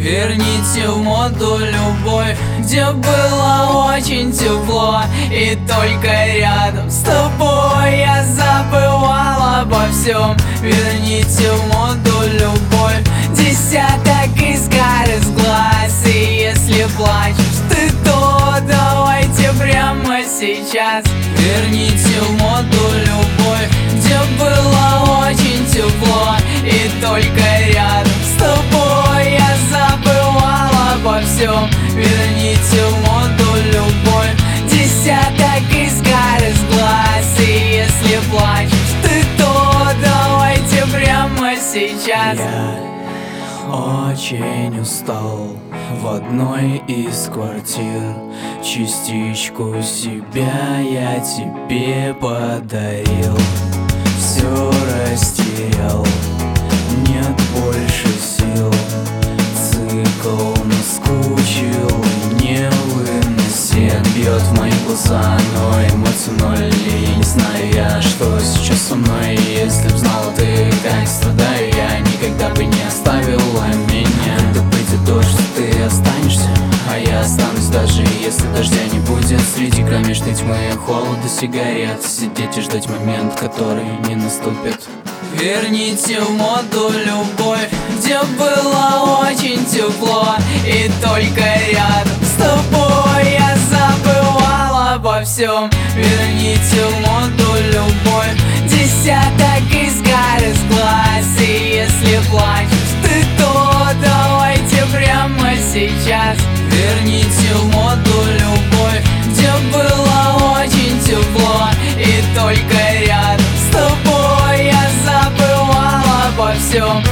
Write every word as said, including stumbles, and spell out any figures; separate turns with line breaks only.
Верните в моду любовь, где было очень тепло, и только рядом с тобой я забывал обо всем. Верните в моду любовь, десяток искр из глаз, и если плачешь ты, то давайте прямо сейчас. Верните в моду любовь, где было очень тепло, и только рядом с тобой я забывал обо всем. Верните в моду любовь, десяток искр из глаз, и если плачешь ты, то давайте прямо сейчас.
Я очень устал в одной из квартир. Частичку себя я тебе подарил. Все растерял, нет больше сил. Цикл наскучил, невыносим. Бьет в мои глаза, но эмоций ноль. И не знаю я, что сейчас со мной. Если б знала ты, как страдаю я, никогда бы не оставила меня. Когда придет дождь, ты останешься, а я останусь, даже если дождя не будет. Среди кромешной тьмы, холода, сигарет, сидеть и ждать момент, который не наступит.
Верните в моду любовь, где было очень тепло, и только рядом с тобой я забывал обо всем. Верните в моду любовь, десяток искр из глаз, и если плачешь ты, то давайте прямо сейчас. Верните в моду любовь, где было очень тепло, и только рядом с тобой я забывал обо всем.